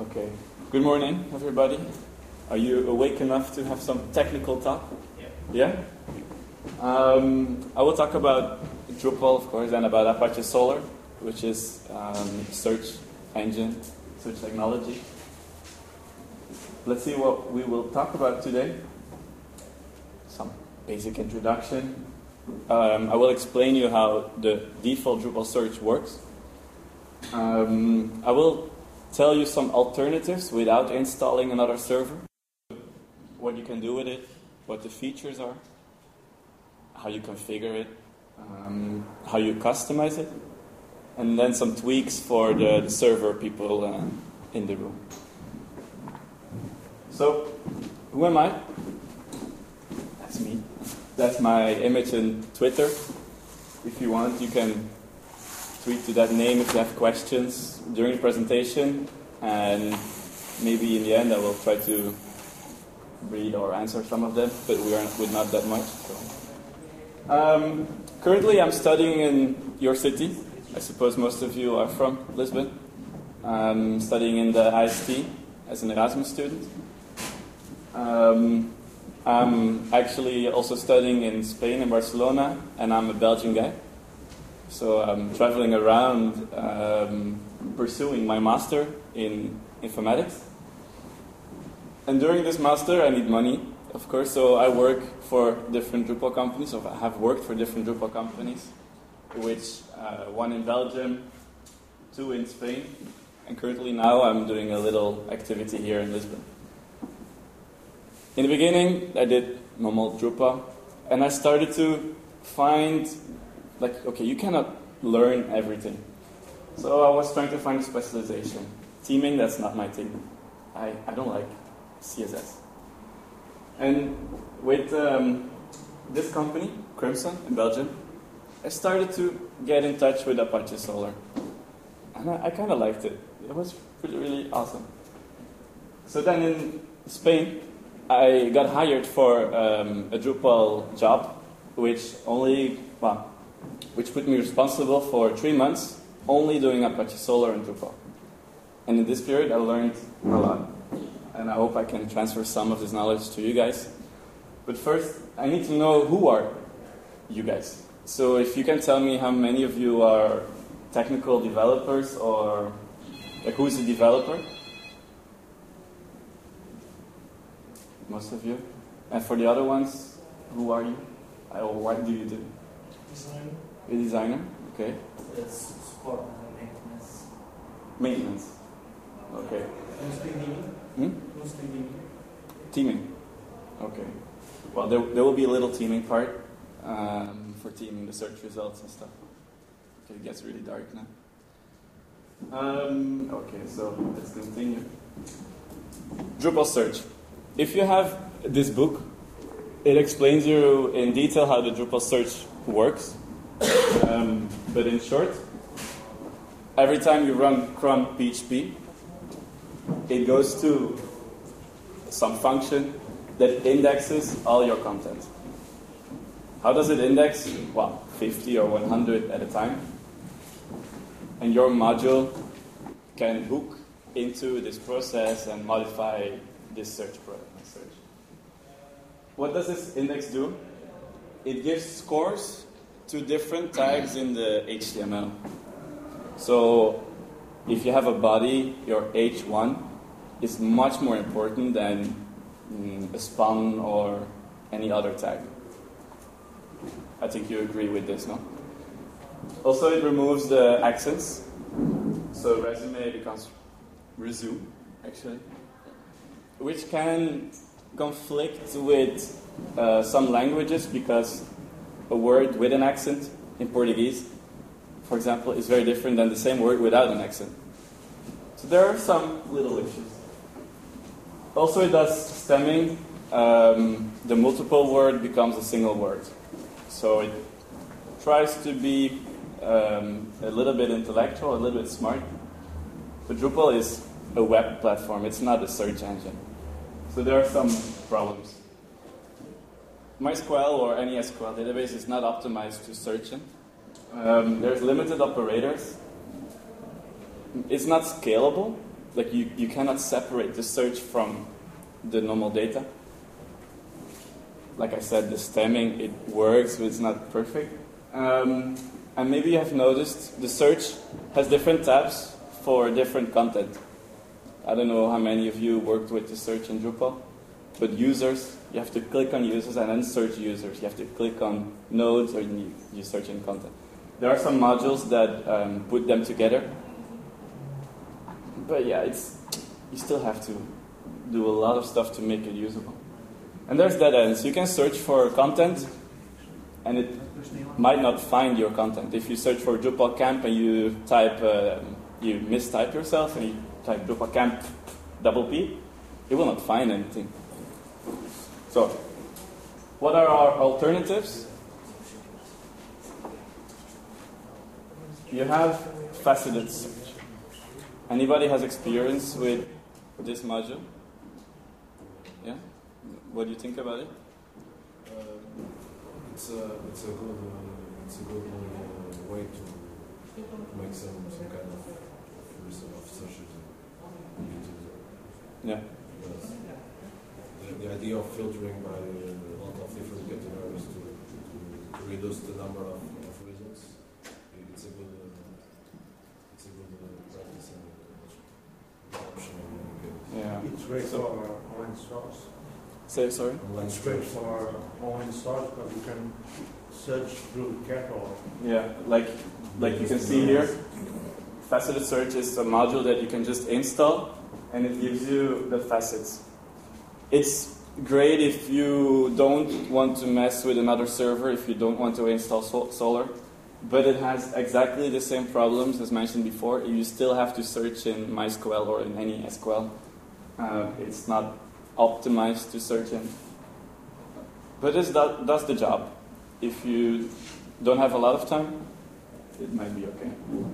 Okay. Good morning, everybody. Are you awake enough to have some technical talk? Yeah? I will talk about Drupal, of course, and about Apache Solr, which is search engine, search technology. Let's see what we will talk about today. Some basic introduction. I will explain you how the default Drupal search works. I will tell you some alternatives without installing another server. What you can do with it, what the features are, how you configure it, how you customize it, and then some tweaks for the server people in the room. So, who am I? That's me. That's my image in Twitter. If you want, you can tweet to that name if you have questions during the presentation, and maybe in the end I will try to read or answer some of them, but we're not that much. So. Currently I'm studying in your city. I suppose most of you are from Lisbon. I'm studying in the IST as an Erasmus student. I'm actually also studying in Spain, in Barcelona, and I'm a Belgian guy. So I'm traveling around pursuing my master in informatics. And during this master I need money, of course, so I work for different Drupal companies, or I have worked for different Drupal companies, which one in Belgium, 2 in Spain, and currently now I'm doing a little activity here in Lisbon. In the beginning I did normal Drupal, and I started to find okay, you cannot learn everything. So I was trying to find a specialization. Theming, that's not my thing. I don't like CSS. And with this company, Crimson in Belgium, I started to get in touch with Apache Solr. And I kind of liked it. It was really awesome. So then in Spain, I got hired for a Drupal job, which put me responsible for 3 months only doing Apache Solr and Drupal. And in this period I learned a lot. And I hope I can transfer some of this knowledge to you guys. But first, I need to know who are you guys. So if you can tell me how many of you are technical developers, or who's a developer? Most of you. And for the other ones, who are you? Or what do you do? Designer. A designer? Okay. It's support and maintenance. Maintenance. Okay. Who's theming? Who's theming? Teaming. Okay. Well, there will be a little teaming part for teaming the search results and stuff. Okay, it gets really dark now. Okay, so let's continue. Drupal search. If you have this book, it explains you in detail how the Drupal search works. But in short, every time you run cron PHP, it goes to some function that indexes all your content. How does it index? Well, 50 or 100 at a time. And your module can hook into this process and modify this search. What does this index do? It gives scores to different tags in the HTML. So if you have a body, your H1 is much more important than a span or any other tag. I think you agree with this, no? Also, it removes the accents. So resume becomes resume, actually. Which can conflict with some languages, because a word with an accent in Portuguese, for example, is very different than the same word without an accent. So there are some little issues. Also, it does stemming. The multiple word becomes a single word. So it tries to be a little bit intellectual, a little bit smart. But Drupal is a web platform. It's not a search engine. So there are some problems. MySQL or any SQL database is not optimized to searching. There's limited operators. It's not scalable. like you cannot separate the search from the normal data. Like I said, the stemming, it works, but it's not perfect. And maybe you have noticed the search has different tabs for different content. I don't know how many of you worked with the search in Drupal, but users, you have to click on users and then search users. You have to click on nodes or you search in content. There are some modules that put them together. But yeah, you still have to do a lot of stuff to make it usable. And there's dead ends. You can search for content, and it might not find your content. If you search for Drupal camp and you type, you mistype yourself and you type Drupal camp P, it will not find anything. So, what are our alternatives? You have faceted search. Anybody has experience with this module? Yeah? What do you think about it? It's a good way to make some kind of searches on YouTube. Yeah. Because the idea of filtering by a lot of different categories to reduce the number of results, it's a good practice and option. Yeah. It's great for online stores. Say sorry? It's great for online stores because you can search through the catalog. Yeah, like you can see here, faceted search is a module that you can just install, and it gives you the facets. It's great if you don't want to mess with another server, if you don't want to install Solr, but it has exactly the same problems as mentioned before. You still have to search in MySQL or in any SQL. It's not optimized to search in. But it does the job. If you don't have a lot of time, it might be okay.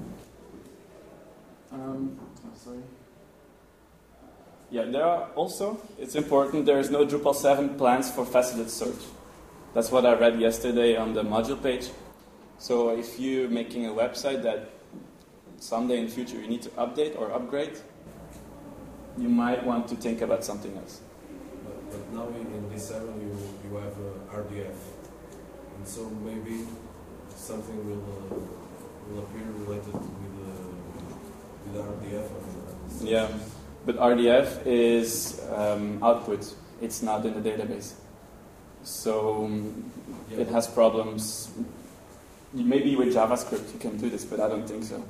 Sorry. Yeah, there are also, it's important, there is no Drupal 7 plans for faceted search. That's what I read yesterday on the module page. So if you're making a website that someday in the future you need to update or upgrade, you might want to think about something else. But now in D7 you have RDF, and so maybe something will appear related with RDF. Yeah, but RDF is output. It's not in the database, so it has problems. Maybe with JavaScript you can do this, but I don't think so.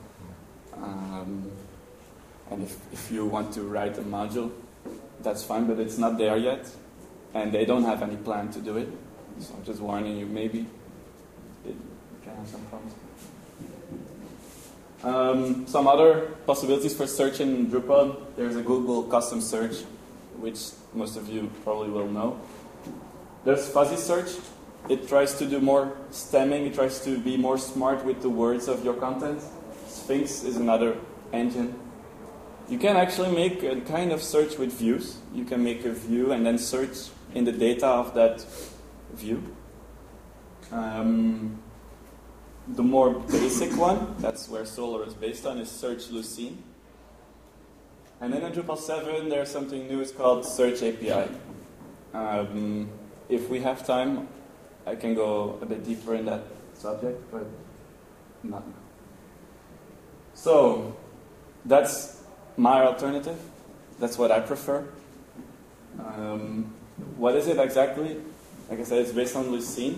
And if you want to write a module, that's fine, but it's not there yet, and they don't have any plan to do it. So I'm just warning you, maybe it can have some problems. Some other possibilities for search in Drupal. There's a Google custom search, which most of you probably will know. There's fuzzy search. It tries to do more stemming. It tries to be more smart with the words of your content. Sphinx is another engine. You can actually make a kind of search with views. You can make a view and then search in the data of that view. The more basic one, that's where Solr is based on, is Search Lucene. And then in Drupal 7, there's something new. It's called Search API. If we have time, I can go a bit deeper in that subject, but not now. So, that's my alternative. That's what I prefer. What is it exactly? Like I said, it's based on Lucene.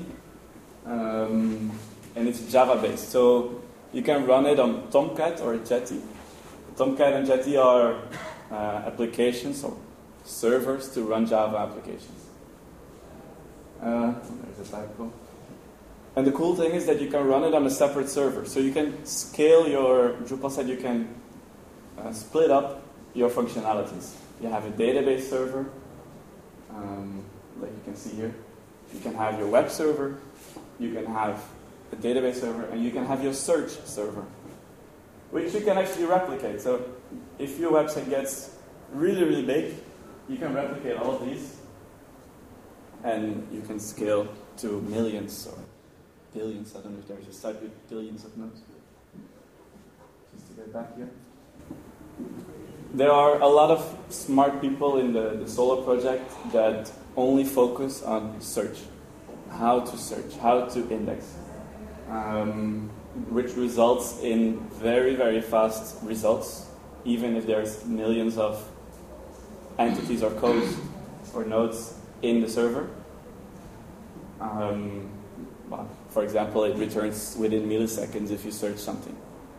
And it's Java-based. So you can run it on Tomcat or Jetty. Tomcat and Jetty are applications or servers to run Java applications. There's a typo. And the cool thing is that you can run it on a separate server. So you can scale your, Drupal said you can split up your functionalities. You have a database server, like you can see here. You can have your web server, you can have a database server, and you can have your search server, which you can actually replicate. So if your website gets really, really big, you can replicate all of these, and you can scale to millions or billions. I don't know if there's a site with billions of nodes. Just to get back here. there are a lot of smart people in the Solr project that only focus on search, how to index, which results in very, very fast results, even if there's millions of entities or codes or nodes in the server. Well, for example, it returns within milliseconds if you search something.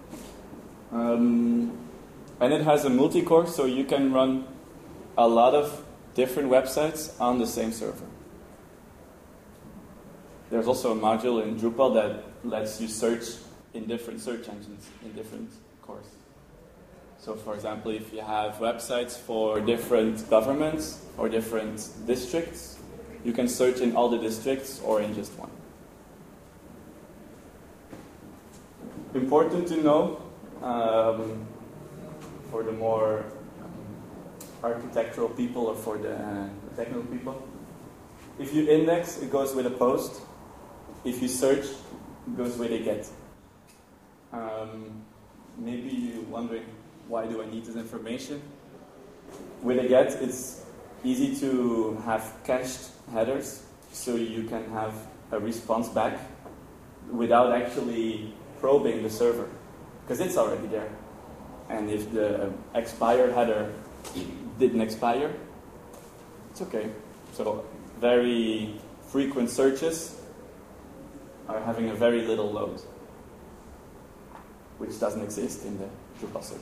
And it has a multi-core, so you can run a lot of different websites on the same server. There's also a module in Drupal that lets you search in different search engines, in different cores. So for example, if you have websites for different governments or different districts, you can search in all the districts or in just one. Important to know, for the more architectural people or for the technical people, if you index, it goes with a post. If you search, it goes with a get. Maybe you're wondering, why do I need this information? With a get, it's easy to have cached headers, so you can have a response back without actually probing the server, because it's already there. And if the expire header didn't expire, it's okay. So very frequent searches are having a very little load, which doesn't exist in the Drupal search.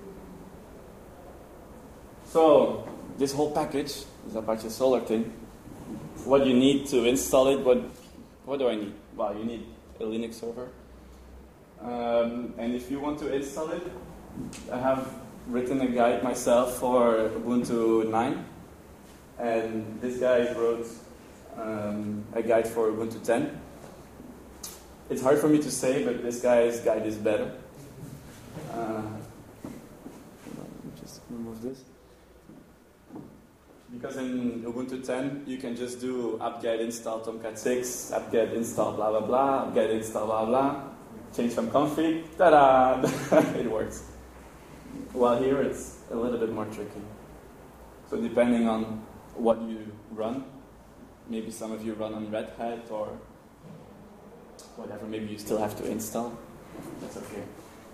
So this whole package, this Apache Solr thing, what you need to install it, what do I need? Well, you need a Linux server. And if you want to install it, I have written a guide myself for Ubuntu 9. And this guy wrote a guide for Ubuntu 10. It's hard for me to say, but this guy's guide is better. Let me just remove this. Because in Ubuntu 10, you can just do apt-get install Tomcat 6, apt-get install blah blah blah, apt-get install blah blah, change some config, ta-da! It works. While here, it's a little bit more tricky. So depending on what you run, maybe some of you run on Red Hat or whatever, maybe you still have to install. That's okay.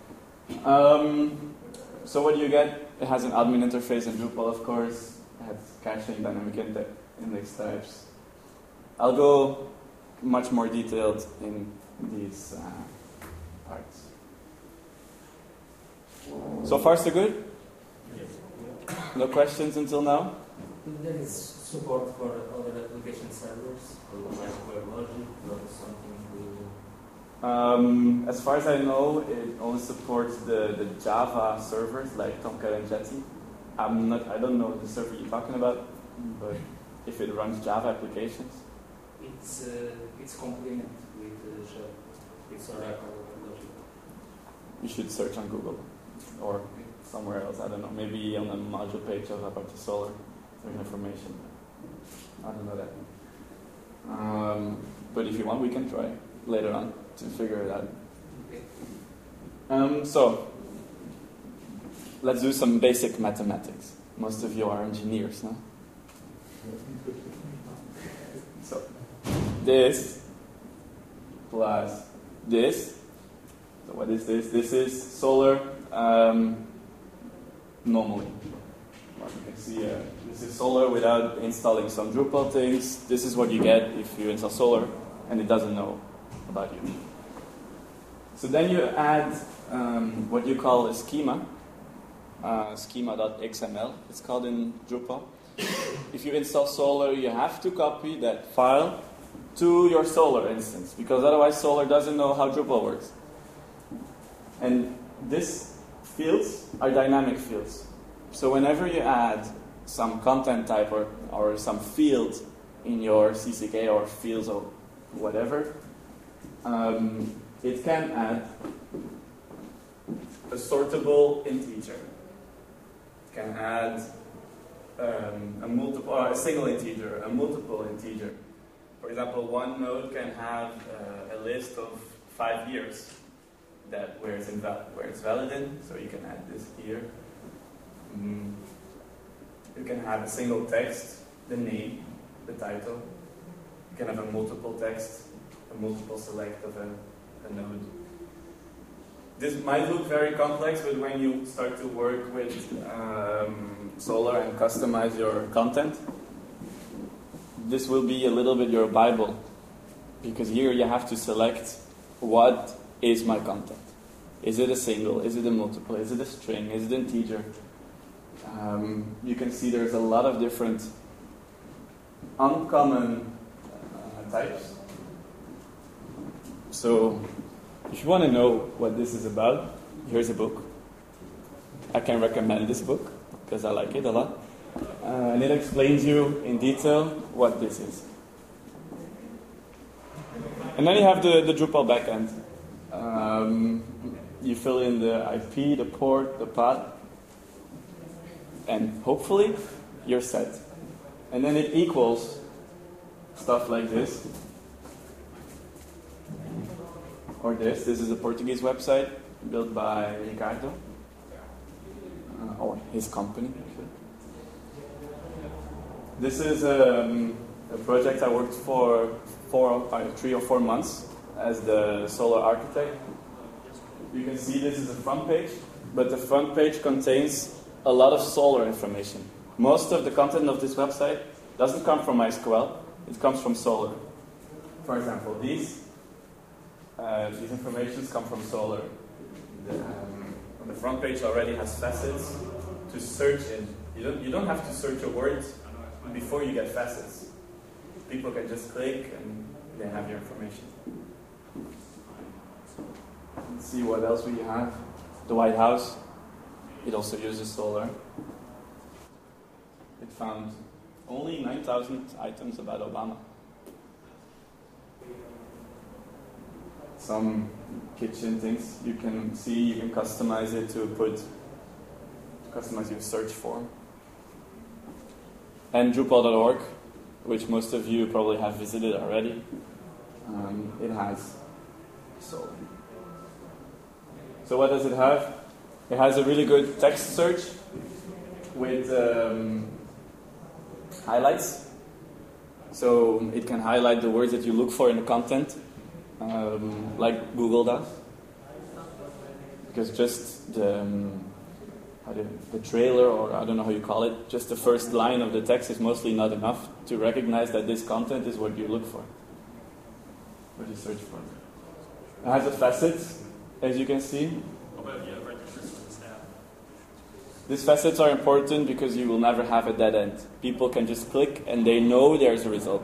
So what do you get? It has an admin interface in Drupal, of course. It has caching, dynamic index types. I'll go much more detailed in these parts. So far, so good? Yes. No questions until now? There is support for other application servers, like WebLogic or something. As far as I know, it only supports the Java servers like Tomcat and Jetty. I don't know the server you're talking about, but if it runs Java applications, It's complement with Shell. It's Oracle Logic. you should search on Google or somewhere else. I don't know. Maybe on the module page of Apache Solr, there's information. I don't know that. But if you want, we can try later on to figure it out. Okay. So, let's do some basic mathematics. Most of you are engineers, no? So, this plus this. So what is this? This is Solr normally. Well, you can see this is Solr without installing some Drupal things. This is what you get if you install Solr and it doesn't know about you. So then you add what you call a schema, schema.xml, it's called in Drupal. If you install Solr, you have to copy that file to your Solr instance, because otherwise Solr doesn't know how Drupal works. And these fields are dynamic fields. So whenever you add some content type or some field in your CCK or fields or whatever, it can add a sortable integer. It can add a single integer, a multiple integer. For example, one node can have a list of 5 years where it's valid in, so you can add this here. can have a single text, the name, the title. You can have a multiple text, a multiple select of a node. This might look very complex, but when you start to work with Solr and customize your content, this will be a little bit your Bible. Because here you have to select what is my content. Is it a single? Is it a multiple? Is it a string? Is it an integer? You can see there's a lot of different uncommon types. So if you want to know what this is about, here's a book. I can recommend this book because I like it a lot. And it explains you in detail what this is. And then you have the Drupal backend. You fill in the IP, the port, the path, and hopefully you're set. And then it equals stuff like this. Or this. This is a Portuguese website built by Ricardo. Or his company. This is a project I worked for 3 or 4 months as the Solr architect. You can see this is a front page, but the front page contains a lot of Solr information. Most of the content of this website doesn't come from MySQL, it comes from Solr. For example, these informations come from Solr. The front page already has facets to search in. You don't have to search a word before you get facets. People can just click and they have your information. Let's see what else we have. The White House. It also uses Solr. It found only 9,000 items about Obama. Some kitchen things you can see, you can customize it to customize your search form. And Drupal.org, which most of you probably have visited already. It has Solr. So what does it have? It has a really good text search with highlights. So it can highlight the words that you look for in the content, like Google does. Because just the trailer, or I don't know how you call it, just the first line of the text is mostly not enough to recognize that this content is what you look for, what you search for. It has a facet, as you can see. These facets are important because you will never have a dead end. People can just click and they know there's a result,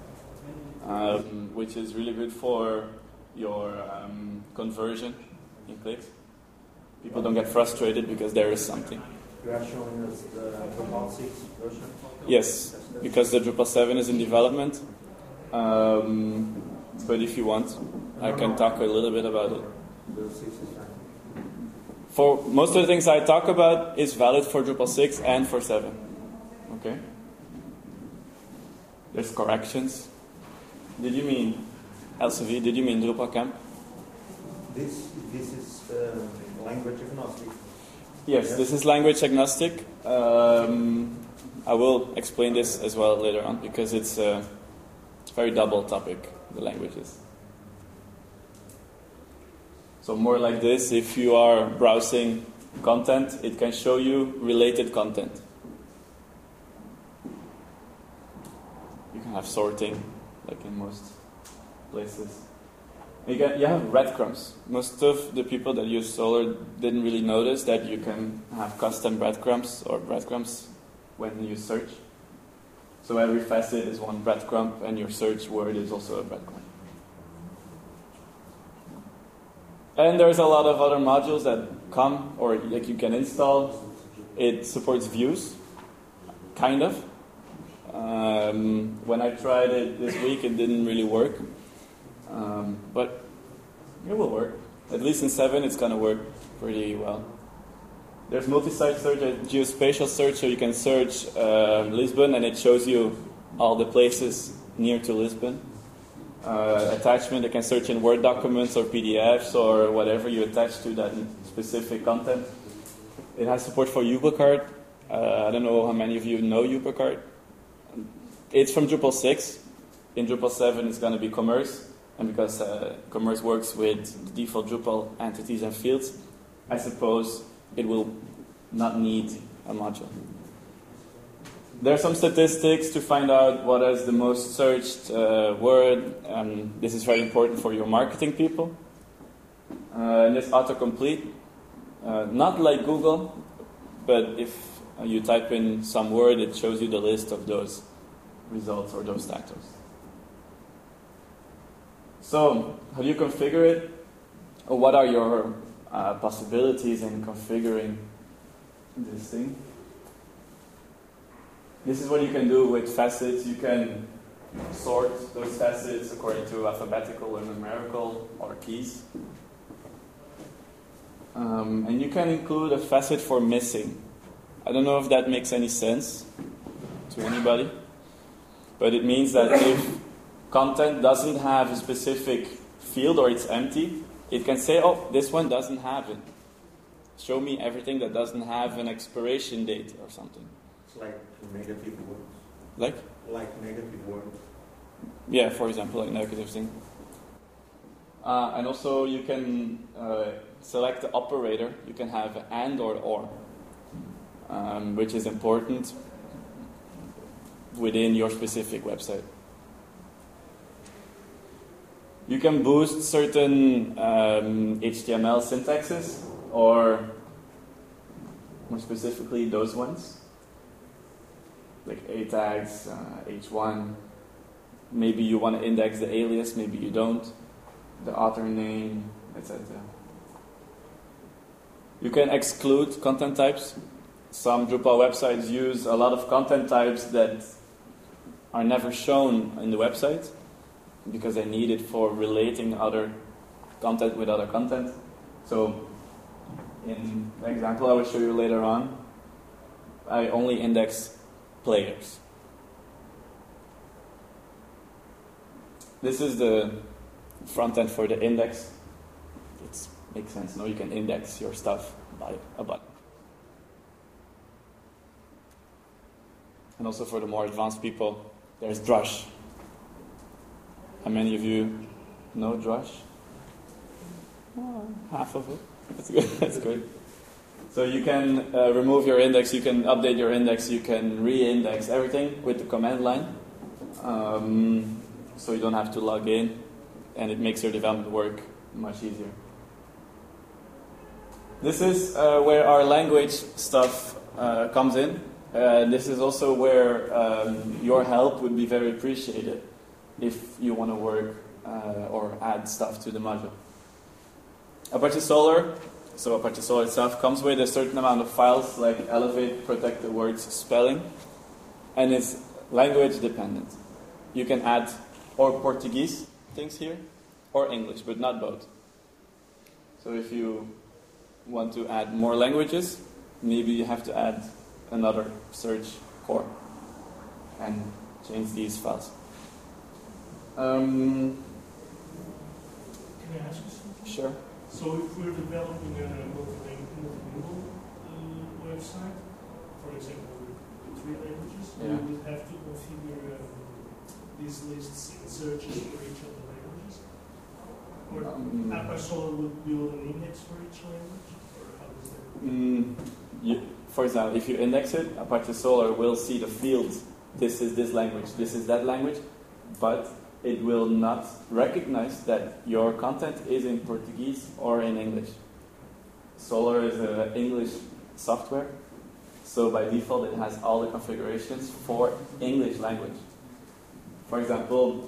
which is really good for your conversion in clicks. People don't get frustrated because there is something. You are showing us the Drupal 6 version? Yes, because the Drupal 7 is in development. But if you want, I can talk a little bit about it. The 6 is fine. For most of the things I talk about is valid for Drupal 6 and for 7. Okay? There's corrections. Did you mean LCV? Did you mean Drupal Camp? This is language agnostic. Yes, this is language agnostic. I will explain this as well later on because it's a very double topic, the languages. So more like this, if you are browsing content, it can show you related content. You can have sorting, like in most places. You have breadcrumbs. Most of the people that use Solr didn't really notice that you can have custom breadcrumbs or breadcrumbs when you search. So every facet is one breadcrumb, and your search word is also a breadcrumb. And there's a lot of other modules that come, or like you can install. It supports views, kind of. When I tried it this week, it didn't really work. But it will work. At least in 7, it's going to work pretty well. There's multi-site search, geospatial search, so you can search Lisbon, and it shows you all the places near to Lisbon. Attachment, you can search in Word documents or PDFs or whatever you attach to that specific content. It has support for Unicard, I don't know how many of you know UperCard. It's from Drupal 6. In Drupal 7 it's going to be Commerce. And because Commerce works with the default Drupal entities and fields, I suppose it will not need a module. There are some statistics to find out what is the most searched word. This is very important for your marketing people. And it's autocomplete. Not like Google, but if you type in some word, it shows you the list of those results or those titles. So, how do you configure it? Or what are your possibilities in configuring this thing? This is what you can do with facets. You can sort those facets according to alphabetical or numerical or keys. And you can include a facet for missing. I don't know if that makes any sense to anybody, but it means that if content doesn't have a specific field or it's empty, it can say, oh, this one doesn't have it. Show me everything that doesn't have an expiration date or something. It's like negative words. Like negative words. Yeah, for example, like negative thing. And also you can select the operator. You can have and or, which is important within your specific website. You can boost certain HTML syntaxes, or more specifically those ones, like A tags, H1. Maybe you want to index the alias, maybe you don't, the author name, etc. You can exclude content types. Some Drupal websites use a lot of content types that are never shown in the website because they need it for relating other content with other content. So in the example I will show you later on, I only index players. This is the front end for the index. It makes sense. Now you can index your stuff by a button. And also for the more advanced people, there's Drush. How many of you know Drush? Oh, half of it. That's good. That's good. So you can remove your index, you can update your index, you can re-index everything with the command line. So you don't have to log in, and it makes your development work much easier. This is where our language stuff comes in. This is also where your help would be very appreciated if you want to work or add stuff to the module. Apache Solr, so Apache Solr itself comes with a certain amount of files like elevate, protect the words, spelling, and it's language dependent. You can add or Portuguese things here or English, but not both. So if you want to add more languages, maybe you have to add another search core and change these files. Can I ask you something? Sure. So if we're developing a multilingual website, for example, with 3 languages, Yeah. we would have to configure these lists in searches for each of the languages? Or Apache Solr would build an index for each language? Or how does that work? For example, if you index it, Apache Solr will see the fields. This is this language, this is that language, but it will not recognize that your content is in Portuguese or in English. Solr is an English software, so by default it has all the configurations for English language. For example,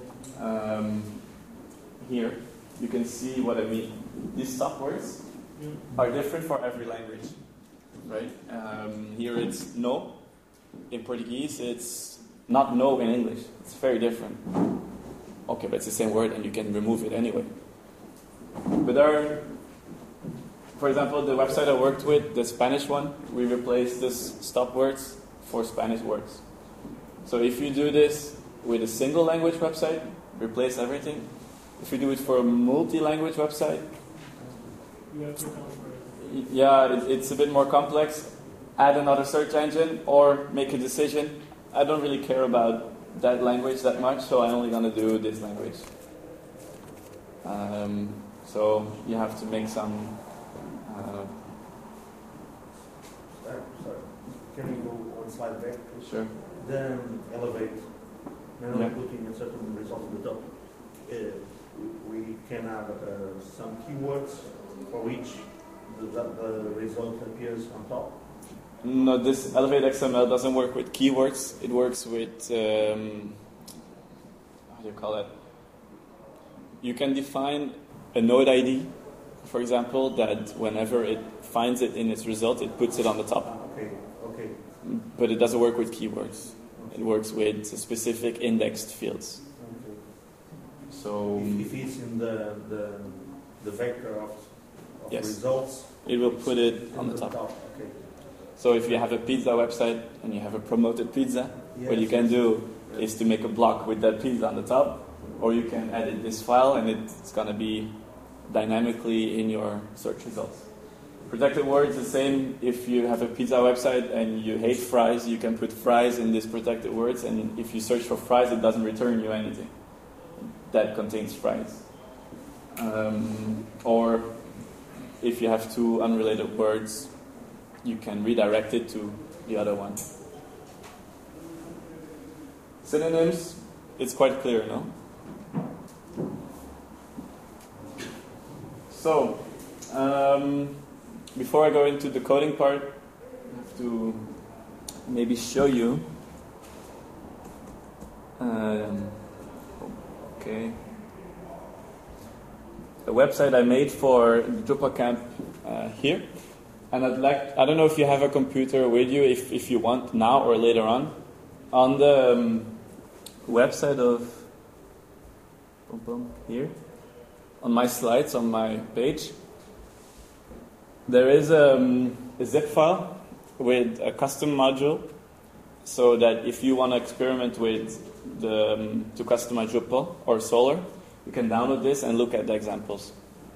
here you can see what I mean. These stop words are different for every language, right? Here it's no. In Portuguese it's not no in English. It's very different. Okay, but it's the same word and you can remove it anyway. But there are, for example, the website I worked with, the Spanish one, we replaced this stop words for Spanish words. So if you do this with a single language website, replace everything. If you do it for a multi-language website, You have to account for it. yeah, it's a bit more complex. add another search engine or make a decision. I don't really care about that language that much, so I'm only going to do this language. So you have to make some... Sorry. Can we go one slide back, please? Sure. Then elevate. Now Yeah. looking at certain results at the top. We can have some keywords for which the result appears on top. No, this Elevate XML doesn't work with keywords. It works with, how do you call it? You can define a node ID, for example, that whenever it finds it in its result, it puts it on the top. Okay. But it doesn't work with keywords. It works with specific indexed fields. Okay. So If it's in the vector of Yes. results, it will put it on the top. Okay. So if you have a pizza website and you have a promoted pizza, what you Yes. can do is to make a block with that pizza on the top, or you can edit this file and it's going to be dynamically in your search results. Protected words, the same. If you have a pizza website and you hate fries, you can put fries in this protected words, and if you search for fries, it doesn't return you anything that contains fries. Or if you have two unrelated words, you can redirect it to the other one. Synonyms, it's quite clear, no? So, before I go into the coding part, I have to maybe show you. Okay. A website I made for the Drupal camp here. And I don't know if you have a computer with you, if you want now or later on. On the website of here, on my slides, on my page, there is a zip file with a custom module, so that if you want to experiment with to customize Drupal or Solr, you can download this and look at the examples.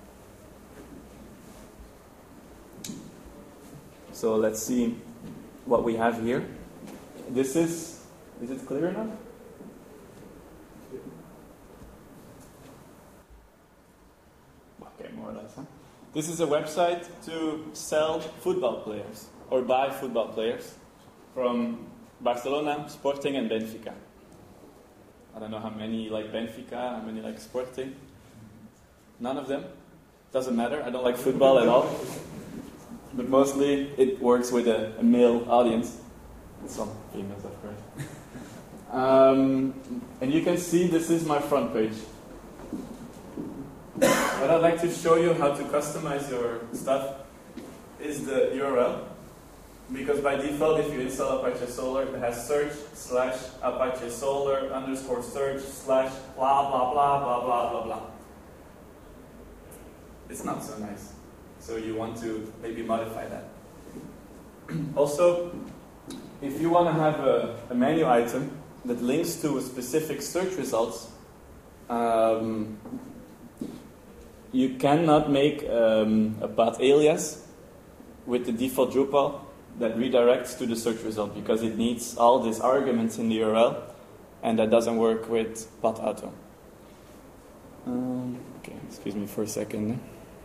So let's see what we have here. Is it clear enough? Okay, more or less, huh? This is a website to sell football players or buy football players from Barcelona, Sporting and Benfica. I don't know how many like Benfica, how many like Sporting. None of them. Doesn't matter. I don't like football at all. But mostly it works with a male audience. Some females, of course. And you can see this is my front page. What I'd like to show you how to customize your stuff is the URL. Because by default, if you install Apache Solr, it has search/Apache Solr _search/ blah blah blah blah blah blah blah. It's not so nice. So you want to maybe modify that. Also, if you want to have a menu item that links to a specific search results, you cannot make a path alias with the default Drupal that redirects to the search result, because it needs all these arguments in the URL, and that doesn't work with path auto. Okay, excuse me for a second.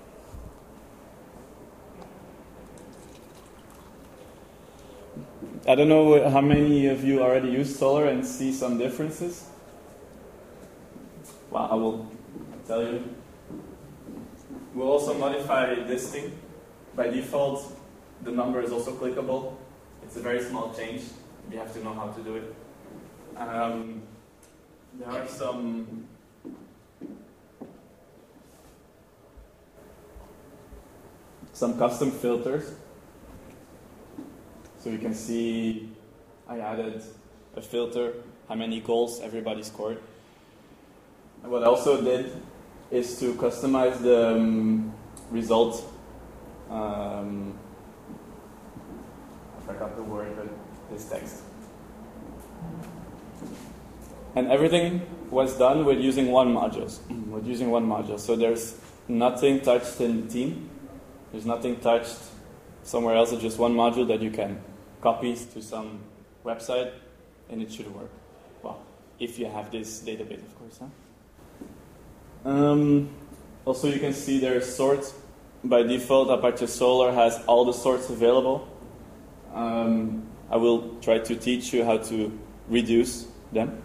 I don't know how many of you already use Solr and see some differences. Well, I will tell you. We'll also modify this thing. By default, the number is also clickable. It's a very small change. You have to know how to do it. There are some custom filters. So you can see I added a filter, how many goals everybody scored. And what I also did is to customize the result. I forgot the word, but this text. And everything was done with using one module. So there's nothing touched in the theme. There's nothing touched Somewhere else, it's just one module that you can copy to some website, and it should work. Well, if you have this database, of course. Also, you can see there's sorts. By default, Apache Solr has all the sorts available. I will try to teach you how to reduce them.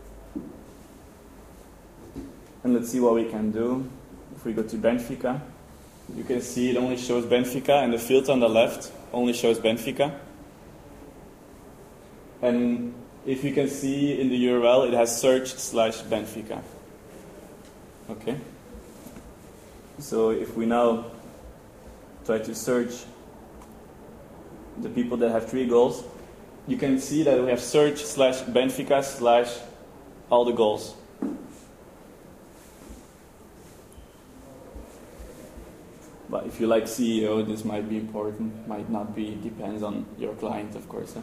And let's see what we can do. If we go to Benfica, you can see it only shows Benfica, and the field on the left only shows Benfica. And if you can see in the URL, it has search/Benfica. Okay? So if we now try to search the people that have 3 goals, you can see that we have search/Benfica/ all the goals. But if you like CEO, this might be important, might not be, depends on your client, of course.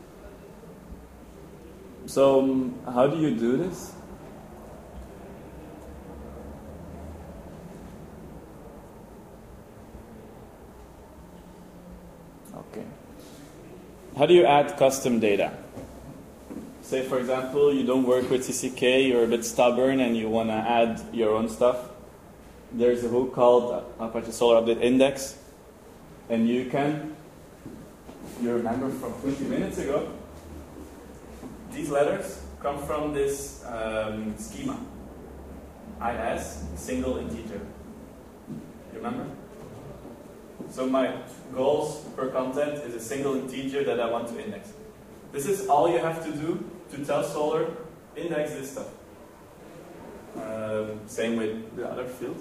So, how do you do this? Okay. How do you add custom data? Say, for example, you don't work with CCK, you're a bit stubborn and you want to add your own stuff. There's a hook called Apache Solr Update Index, and you remember from 20 minutes ago, these letters come from this schema, IS, single integer. You remember? So my goals per content is a single integer that I want to index. This is all you have to do to tell Solr, index this stuff. Same with the other fields.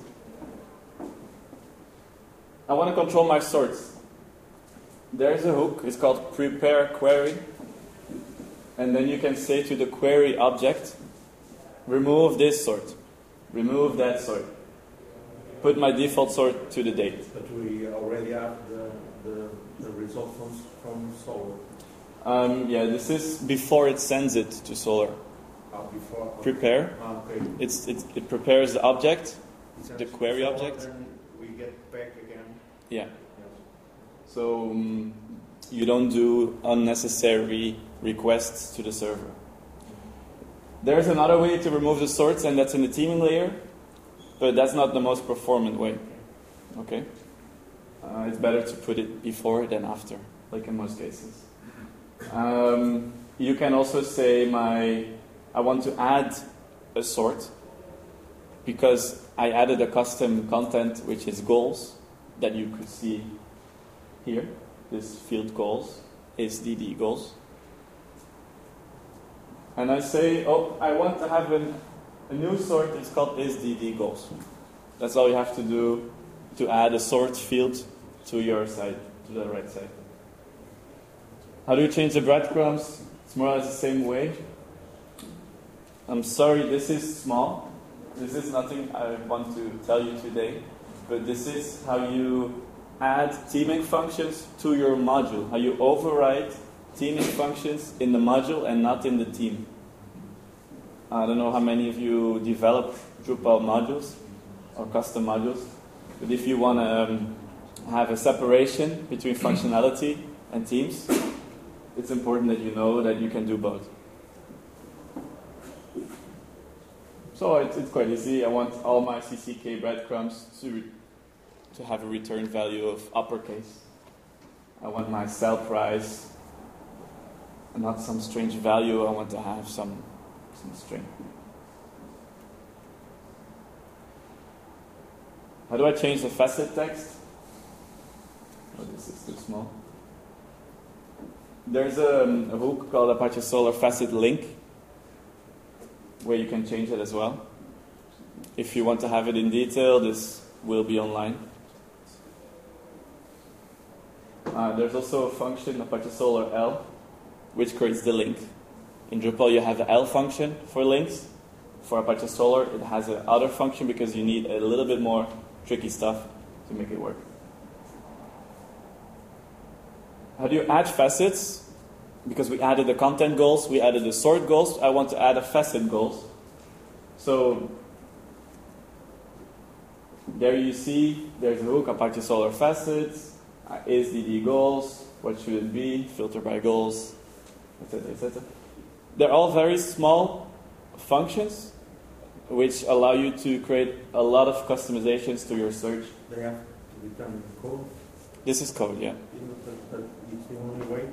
I want to control my sorts. There's a hook, it's called prepare query. And then you can say to the query object, remove this sort, remove that sort. Put my default sort to the date. But we already have the result from Solr. Yeah, this is before it sends it to Solr. Before. Prepare. Okay. It prepares the object, It the query Solr, object. Then we get back again. Yeah. Yes. So you don't do unnecessary requests to the server. There's another way to remove the sorts, and that's in the teaming layer, but that's not the most performant way. Okay? It's better to put it before than after, like in most cases. You can also say I want to add a sort because I added a custom content which is goals that you could see here. This field goals is DD goals. And I say, I want to have a new sort, it's called isDD goals. That's all you have to do to add a sort field to your side, to the right side. How do you change the breadcrumbs? It's more or less the same way. I'm sorry, this is small. This is nothing I want to tell you today. But this is how you add teaming functions to your module. How you override teaming functions in the module and not in the team. I don't know how many of you develop Drupal modules or custom modules. But if you want to have a separation between functionality and teams, it's important that you know that you can do both. So it's quite easy. I want all my CCK breadcrumbs to have a return value of uppercase. I want my sell price, not some strange value. I want to have some string. How do I change the facet text? Oh, this is too small. There's a hook called Apache Solr Facet Link, where you can change it as well. If you want to have it in detail, this will be online. There's also a function, Apache Solr L, which creates the link. In Drupal, you have the L function for links. For Apache Solr, it has an other function because you need a little bit more tricky stuff to make it work. How do you add facets? Because we added the content goals, we added the sort goals, I want to add a facet goals. So there you see, there's a hook, Apache Solr Facets. Is DD goals? What should it be? Filter by goals, etc., etc. They're all very small functions which allow you to create a lot of customizations to your search. They have to be done in code. This is code, yeah. But it's the only way.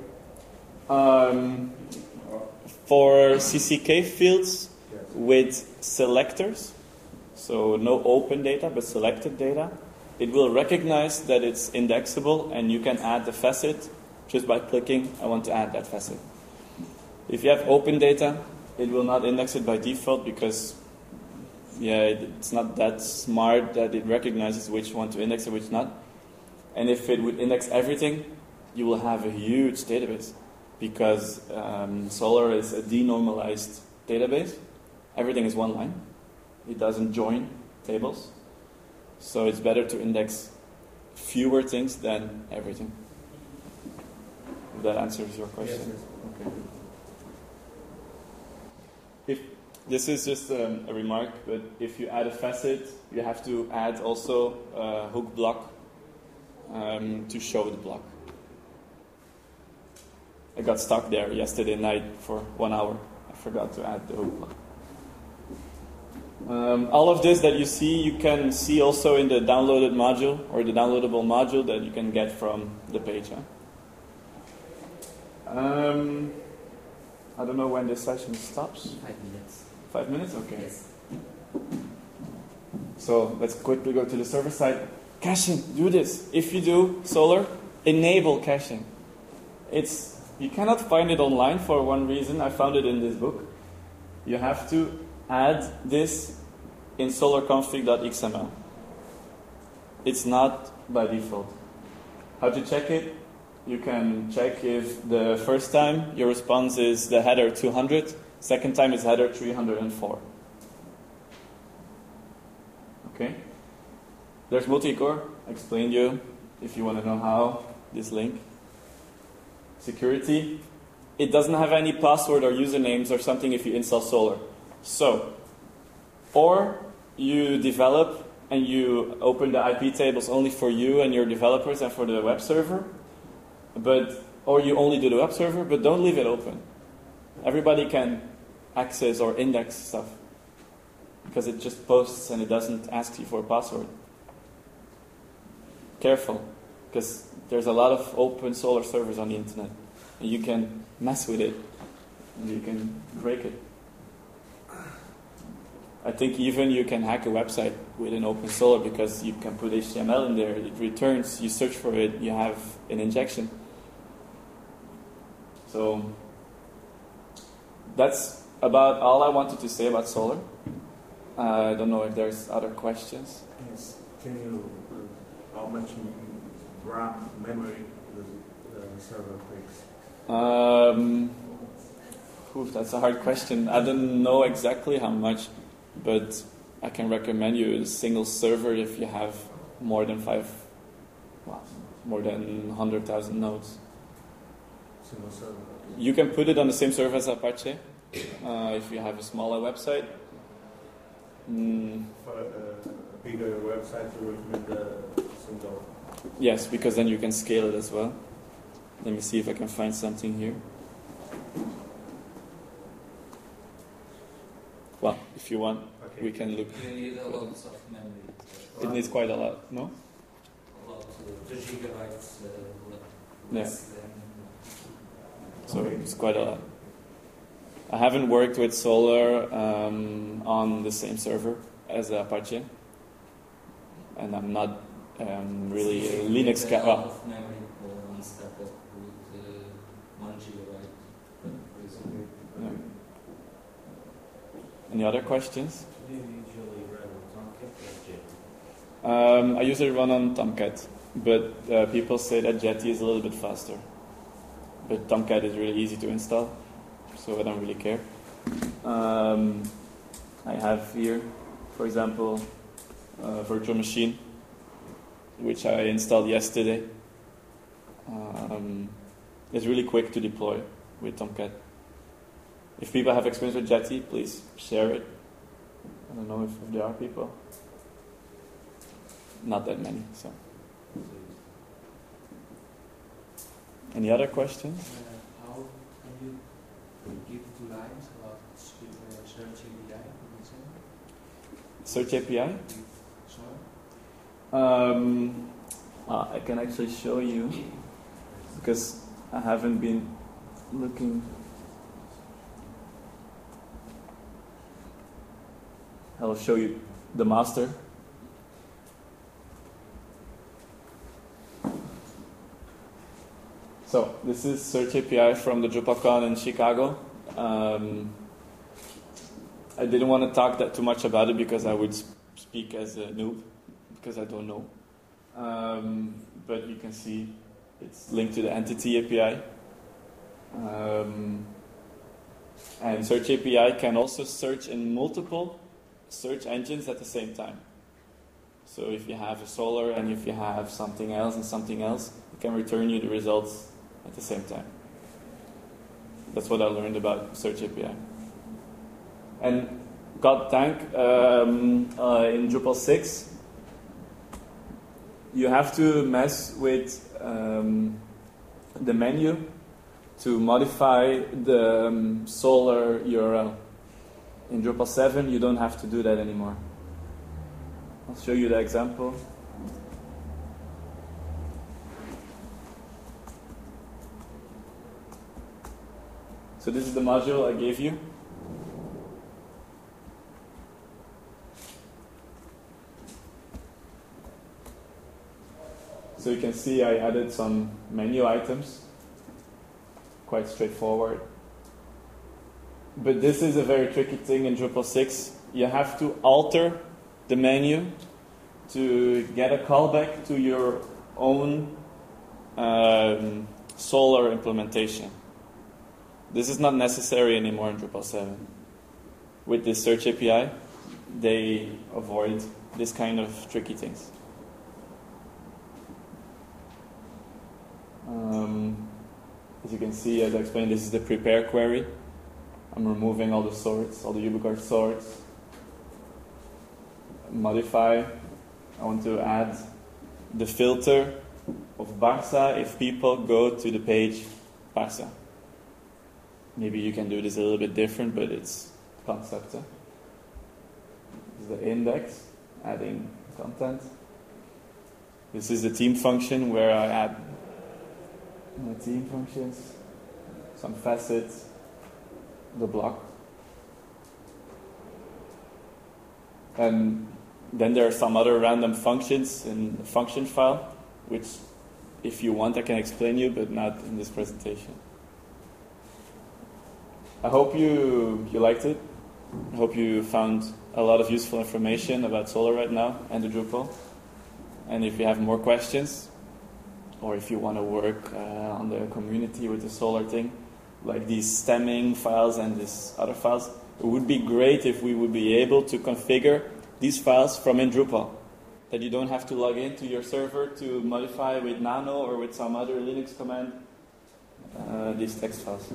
For CCK fields Yes. with selectors, so no open data but selected data, it will recognize that it's indexable and you can add the facet just by clicking, I want to add that facet. If you have open data, it will not index it by default because it's not that smart that it recognizes which one to index and which not. And if it would index everything, you will have a huge database because Solr is a denormalized database. Everything is one line. It doesn't join tables. So it's better to index fewer things than everything. If that answers your question. Yes, yes. Okay. This is just a remark, but if you add a facet, you have to add also a hook block to show the block. I got stuck there yesterday night for 1 hour. I forgot to add the hook block. All of this that you see, you can see also in the downloaded module or the downloadable module that you can get from the page. I don't know when this session stops. 5 minutes. 5 minutes? Okay. Yes. So let's quickly go to the server side. Caching, do this. If you do Solr, enable caching. You cannot find it online for one reason. I found it in this book. You have to add this in solrconfig.xml. It's not by default. How to check it? You can check if the first time your response is the header 200, second time is header 304. Okay? There's multicore. I explained you if you want to know how, this link. Security. It doesn't have any password or usernames or something if you install Solr. So, or you develop and you open the IP tables only for you and your developers and for the web server, or you only do the web server, but don't leave it open. Everybody can access or index stuff because it just posts and it doesn't ask you for a password. Careful, because there's a lot of open Solr servers on the internet and you can mess with it and you can break it. I think even you can hack a website with an open Solr because you can put HTML in there, it returns, you search for it, you have an injection. So that's about all I wanted to say about Solr. I don't know if there's other questions. Yes. Can you, how much RAM memory the server takes? That's a hard question. I don't know exactly how much, but I can recommend you a single server if you have more than 100,000 nodes. Single server. You can put it on the same server as Apache if you have a smaller website. For a bigger website, you recommend the single. Yes, because then you can scale it as well. Let me see if I can find something here. Well, if you want, Okay. we can look. You need a lot of memory. It needs quite a lot, no? About 2 gigabytes Yeah. less than. So it's quite a lot. I haven't worked with Solr on the same server as Apache, and I'm not really a Linux guy. A lot of memory on startup with 1 gigabyte. Yeah. Any other questions? Do you usually run on Tomcat or Jetty? I usually run on Tomcat, but people say that Jetty is a little bit faster. But Tomcat is really easy to install, so I don't really care. I have here, for example, a virtual machine, which I installed yesterday. It's really quick to deploy with Tomcat. If people have experience with Jetty, please share it. I don't know if there are people. Not that many, so. Any other questions? How can you give 2 lines about Search API? Search API? Sorry? I can actually show you because I haven't been looking. I'll show you the master. So this is Search API from the DrupalCon in Chicago. I didn't want to talk that too much about it because I would speak as a noob because I don't know. But you can see it's linked to the Entity API. And Search API can also search in multiple search engines at the same time. So if you have a Solr and if you have something else and something else, it can return you the results at the same time. That's what I learned about Search API. And God thank, in Drupal 6, you have to mess with the menu to modify the Solr URL. In Drupal 7, you don't have to do that anymore. I'll show you the example. So this is the module I gave you. So you can see I added some menu items. Quite straightforward. But this is a very tricky thing in Drupal 6. You have to alter the menu to get a callback to your own Solr implementation. This is not necessary anymore in Drupal 7. With this Search API, they avoid this kind of tricky things. As you can see, as I explained, this is the prepare query. I'm removing all the sorts, all the UbiCard sorts. Modify. I want to add the filter of Barça if people go to the page Barça. Maybe you can do this a little bit different, but it's concept. This is the index, adding content. This is the theme function where I add my theme functions, some facets, the block. And then there are some other random functions in the function file, which if you want I can explain you, but not in this presentation. I hope you liked it. I hope you found a lot of useful information about Solr right now and the Drupal. And if you have more questions, or if you want to work on the community with the Solr thing, like these stemming files and these other files, it would be great if we would be able to configure these files from in Drupal. That you don't have to log into your server to modify with nano or with some other Linux command these text files.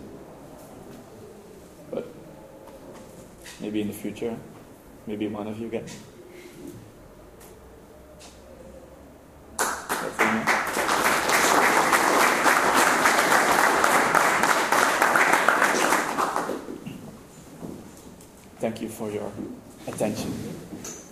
But maybe in the future, maybe one of you get it. That's it. Thank you for your attention.